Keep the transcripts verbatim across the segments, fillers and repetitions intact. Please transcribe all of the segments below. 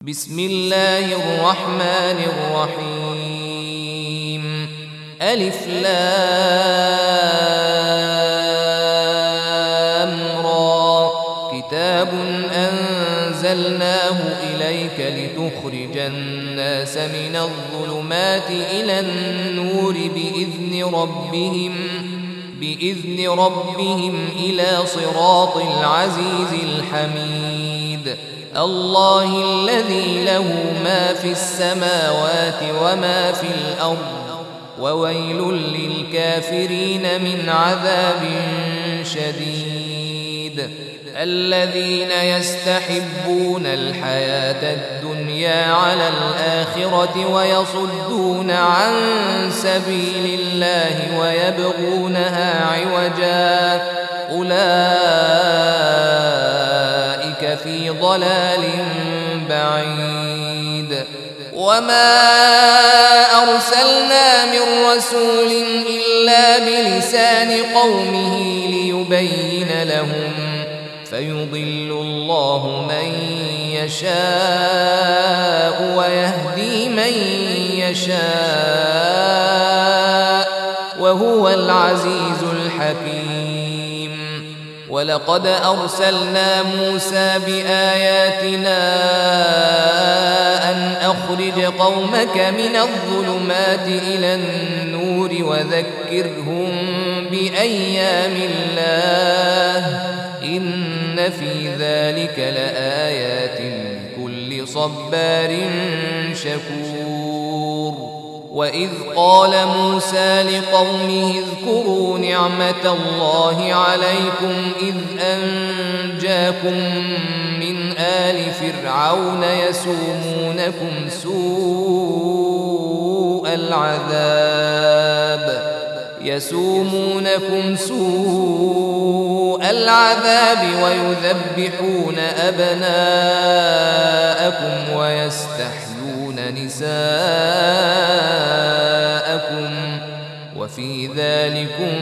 بسم الله الرحمن الرحيم. ألف لام را. كتاب أنزلناه إليك لتخرج الناس من الظلمات إلى النور بإذن ربهم بإذن ربهم إلى صراط العزيز الحميد. الله الذي له ما في السماوات وما في الأرض وويل للكافرين من عذاب شديد. الذين يستحبون الحياة الدنيا على الآخرة ويصدون عن سبيل الله ويبغونها عوجا أولئك في ضلال بعيد. وما أرسلنا من رسول إلا بلسان قومه ليبين لهم فيضل الله من يشاء ويهدي من يشاء وهو العزيز الحكيم. ولقد أرسلنا موسى بآياتنا أن أخرج قومك من الظلمات إلى النور وذكرهم بأيام الله إن في ذلك لآيات لكل صبار شكور. وإذ قال موسى لقومه اذكروا نعمة الله عليكم إذ أنجاكم من آل فرعون يسومونكم سوء العذاب يسومونكم سوء العذاب ويذبحون أبناءكم ويستحيون نساءكم وفي ذلكم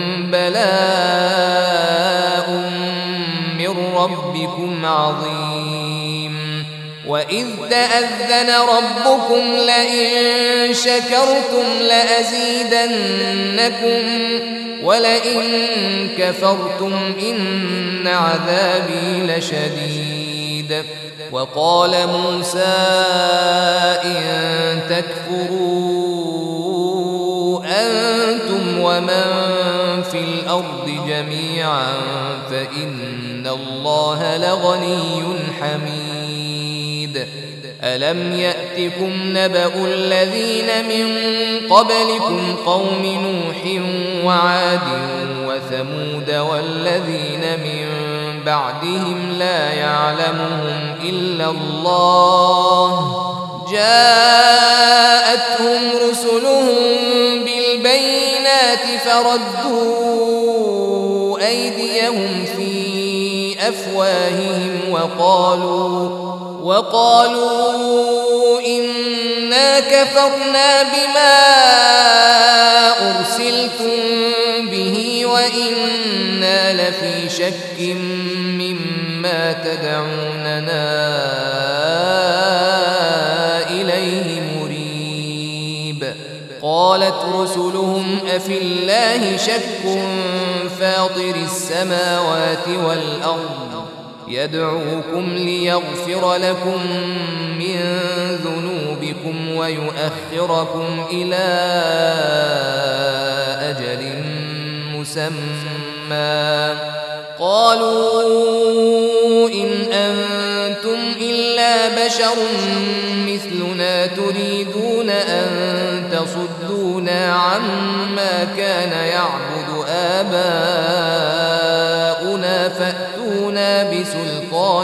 بلاء من ربكم عظيم. وإذ تأذن ربكم لئن شكرتم لأزيدنكم ولئن كفرتم إن عذابي لشديد. وقال موسى إن تكفروا أنتم ومن في الأرض جميعا فإن الله لغني حميد. ألم يأتكم نبأ الذين من قبلكم قوم نوح وعاد وثمود والذين من بعدهم لا يعلمهم إلا الله جاءتهم رسلهم بالبينات فردوا أيديهم في أفواههم وقالوا وقالوا إنا كفرنا بما أرسلتم به وإنا لفي شك مما تدعوننا إليه مريب. قالت رسلهم أفي الله شك فاطر السماوات والأرض يدعوكم ليغفر لكم من ذنوبكم ويؤخركم إلى أجل مسمى. قالوا إن أنتم إلا بشر مثلنا تريدون أن تصدونا عما كان يعبد آباؤنا فأتونا بسلطان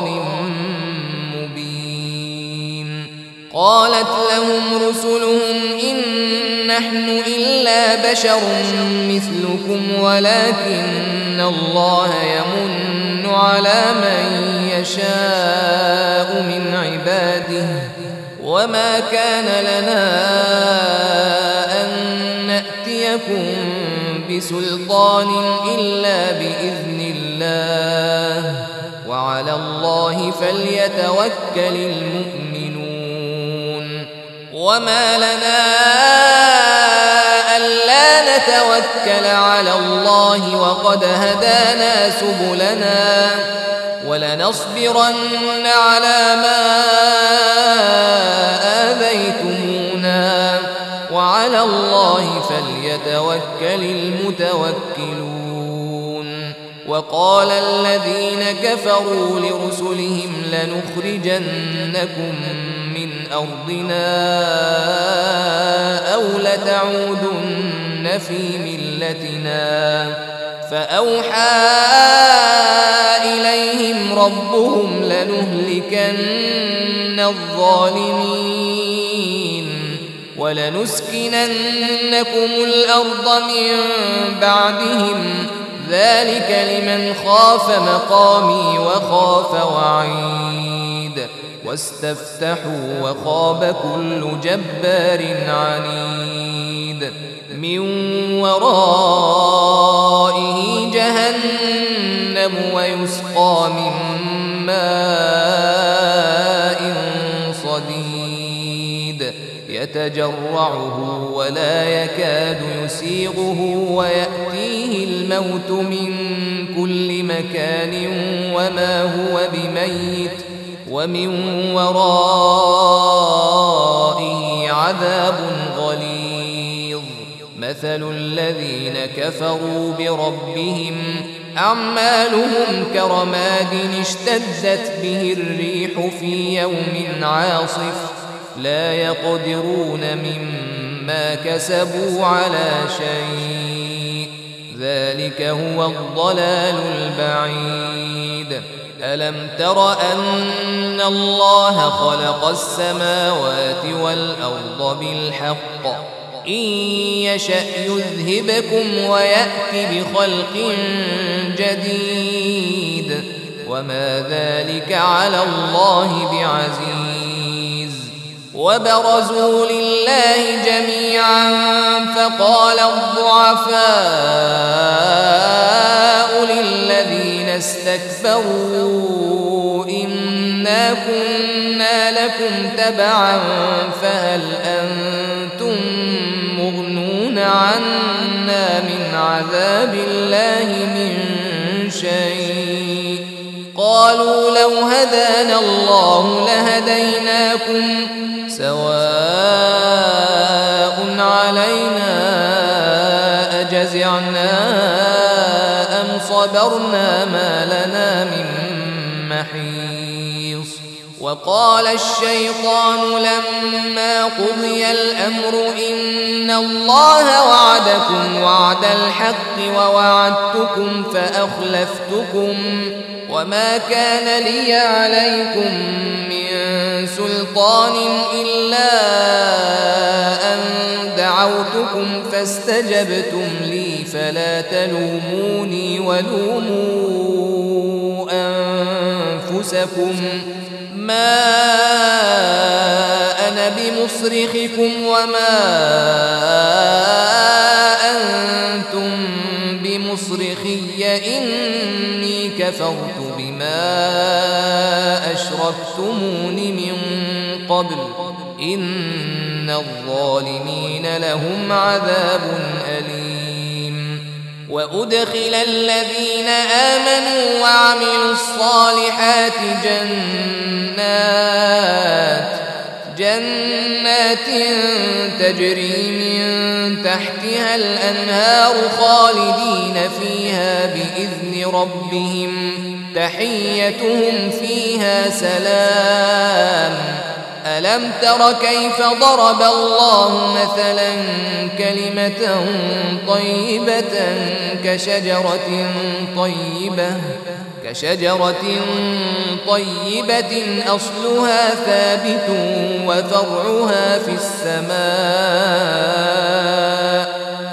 مبين. قالت لهم رسلهم إن نحن إلا بشر مثلكم ولكن الله يمن على من يشاء من عباده وما كان لنا أن نأتيكم بسلطان إلا بإذن الله وعلى الله فليتوكل المؤمنون. وما لنا ألا نتوكل على الله وقد هدانا سبلنا ولنصبرن على ما آذيتمونا وعلى الله فليتوكل المتوكلون. وقال الذين كفروا لرسلهم لنخرجنكم من أرضنا أو لتعودن في ملتنا فأوحى إليهم ربهم لنهلكن الظالمين ولنسكننكم الأرض من بعدهم ذلك لمن خاف مقامي وخاف وعيد. واستفتحوا وخاب كل جبار عنيد من ورائه جهنم ويسقى من ماء صديد يتجرعه ولا يكاد يسيغه ويأتيه الموت من كل مكان وما هو بميت ومن ورائه عذاب غليظ. مثل الذين كفروا بربهم أعمالهم كرماد اشتدت به الريح في يوم عاصف لا يقدرون مما كسبوا على شيء ذلك هو الضلال البعيد. ألم تر أن الله خلق السماوات والأرض بالحق إن يشأ يذهبكم ويأت بخلق جديد وما ذلك على الله بعزيز. وبرزوا لله جميعا فقال الضعفاء للذين استكبروا إنا كنا لكم تبعا فهل أنتم مغنون عنا من عذاب الله من شيء قالوا لو هدانا الله لهديناكم سواء علينا أجزعنا أم صبرنا ما لنا من محيص. وقال الشيطان لما قضي الأمر إن الله وعدكم وعد الحق ووعدتكم فأخلفتكم وما كان لي عليكم من سلطان إلا أن دعوتكم فاستجبتم لي فلا تلوموني ولوموا أنفسكم ما أنا بمصرخكم وما أنتم بمصرخي إني كفرت بما أشركتمون من قبل إن الظالمين لهم عذاب أليم. وأدخل الذين آمنوا وعملوا الصالحات جنات جنات تجري من تحتها الأنهار خالدين فيها بإذن ربهم تحيتهم فيها سلام. ألم تر كيف ضرب الله مثلا كلمة طيبة كشجرة طيبة كشجرة طيبة أصلها ثابت وفرعها في السماء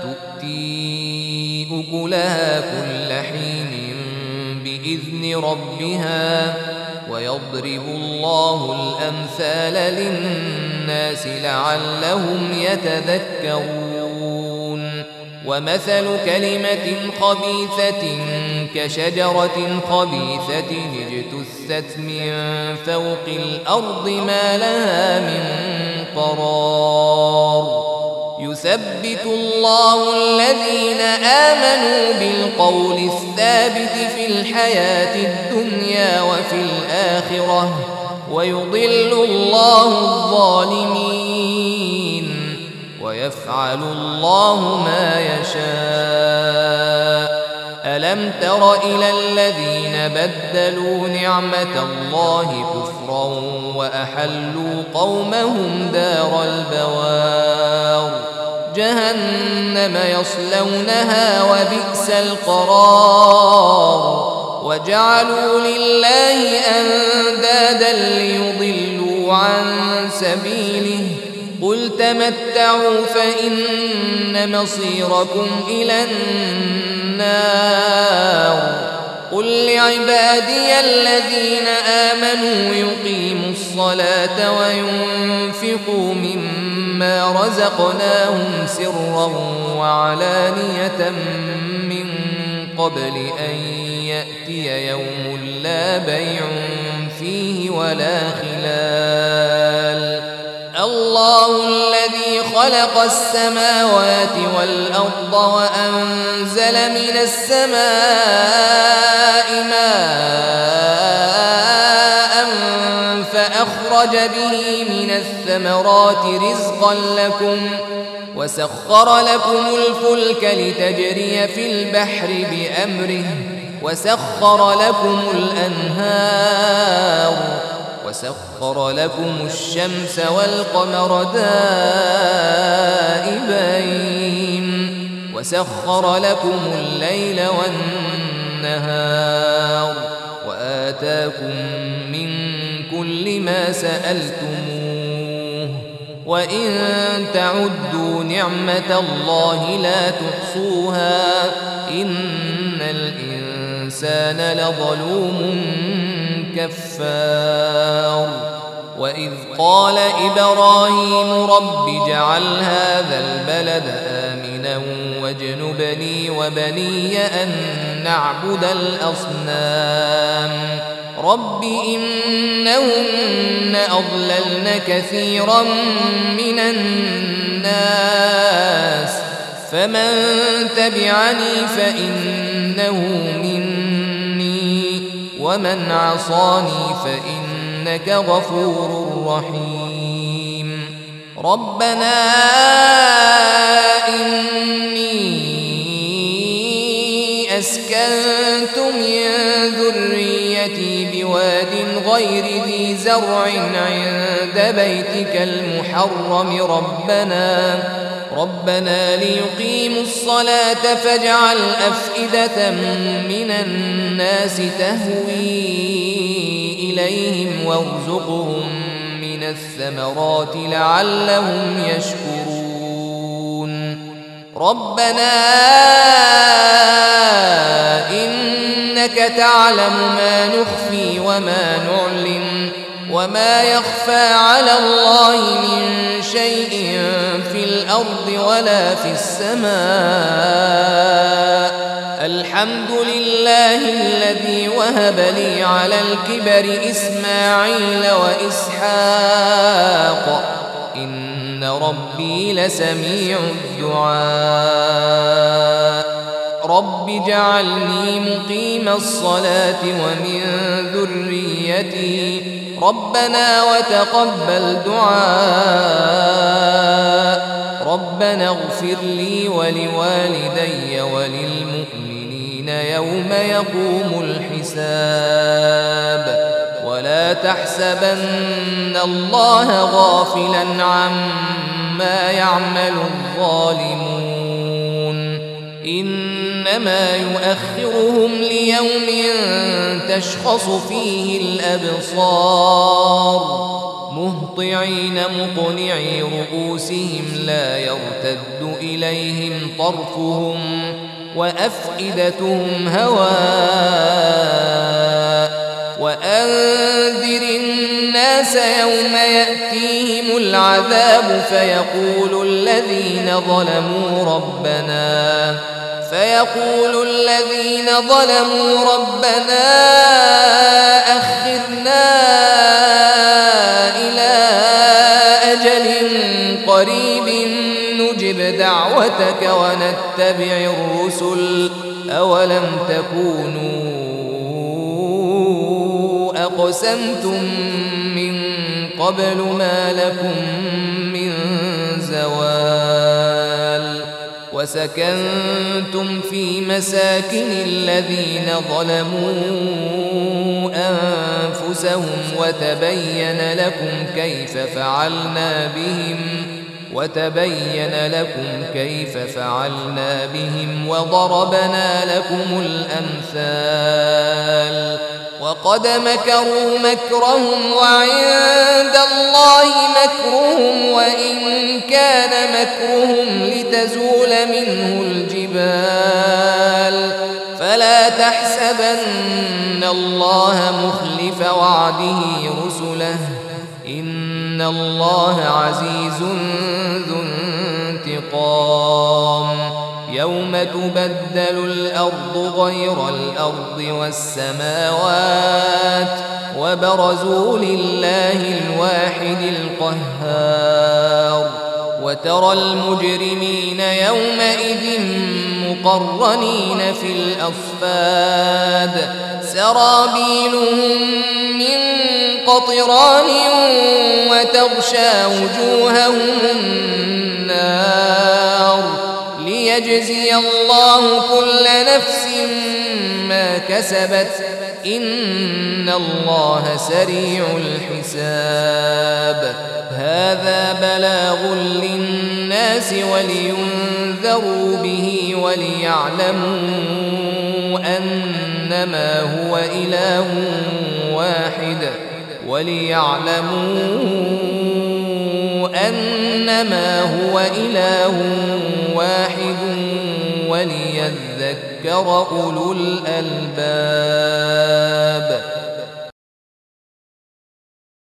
تؤتي أكلها كل حين بإذن ربها ويضرب الله الأمثال للناس لعلهم يتذكرون. ومثل كلمة خبيثة كشجرة خبيثة اجتثت من فوق الأرض ما لها من قرار يثبت الله الذين آمنوا بالقول الثابت في الحياة الدنيا وفي الآخرة ويضل الله الظالمين ويفعل الله ما يشاء ألم تر إلى الذين بدلوا نعمة الله كفرا وأحلوا قومهم دار البوار جهنم يصلونها وبئس القرار وجعلوا لله أندادا ليضلوا عن سبيله قل تمتعوا فإن مصيركم إلى النار قل لعبادي الذين آمنوا يقيموا الصلاة وينفقوا مما رزقناهم سرا وعلانية من قبل أن يأتي يوم لا بيع فيه ولا خلال الله الذي خلق السماوات والأرض وأنزل من السماء ماء فأخرج به من الثمرات رزقا لكم وسخر لكم الفلك لتجري في البحر بأمره وسخر لكم الأنهار وسخر لكم الشمس والقمر دائبين وسخر لكم الليل والنهار وآتاكم من كل ما سألتموه وإن تعدوا نعمة الله لا تحصوها إن الإنسان لظلوم كفار وإذ قال إبراهيم رب اجعل هذا البلد آمنا واجنبني وبني أن نعبد الأصنام رب إنهن أضللن كثيرا من الناس فمن تبعني فإنه مني ومن عصاني فإنك غفور رحيم ربنا إني أسكنت من ذريتي بواد غير ذي زرع عند بيتك المحرم ربنا ربنا ليقيموا الصلاة فاجعل أفئدة من الناس تهوي إليهم وارزقهم من الثمرات لعلهم يشكرون ربنا إنك تعلم ما نخفي وما نعلن وما يخفى على الله من شيء في الأرض ولا في السماء الحمد لله الذي وهب لي على الكبر إسماعيل وإسحاق إن ربي لسميع الدعاء رب اجعلني مقيم الصلاة ومن ذريتي ربنا وتقبل دعاء ربنا اغفر لي ولوالدي وللمؤمنين يوم يقوم الحساب ولا تحسبن الله غافلا عما يعمل الظالمون إنما يؤخرهم ليوم تشخص فيه الأبصار مهطعين مقنعي رؤوسهم لا يرتد إليهم طرفهم وأفئدتهم هواء وأنذر الناس يوم يأتيهم العذاب فيقول الذين ظلموا ربنا فيقول الذين ظلموا ربنا أخرنا إلى أجل نجب دعوتك ونتبع الرسل أولم تكونوا أقسمتم من قبل ما لكم من زوال وسكنتم في مساكن الذين ظلموا أنفسهم وتبين لكم كيف فعلنا بهم وتبين لكم كيف فعلنا بهم وضربنا لكم الأمثال وقد مكروا مكرهم وعند الله مكرهم وإن كان مكرهم لتزول منه الجبال فلا تحسبن الله مخلف وعده رسله إن الله عزيز ذو انتقام يوم تبدل الأرض غير الأرض والسماوات وبرزوا لله الواحد القهار وترى المجرمين يومئذ مقرنين في الأصفاد سرابيلهم من قطران وتغشى وجوههم النار ليجزي الله كل نفس ما كسبت إن الله سريع الحساب هذا بلاغ للناس ولينذروا به وليعلموا أنما هو إله واحد وليعلموا أنما هو إله واحد وليذكر أولو الألباب.